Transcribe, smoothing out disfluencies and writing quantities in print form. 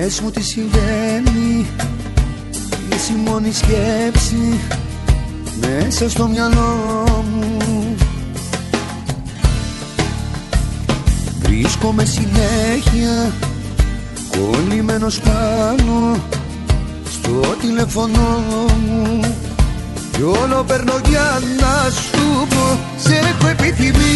Πες μου τι συμβαίνει, είσαι η μόνη σκέψη μέσα στο μυαλό μου. Βρίσκομαι συνέχεια κολλημένος πάνω στο τηλέφωνο μου κι όλο παίρνω για να σου πω σ' έχω επιθυμία.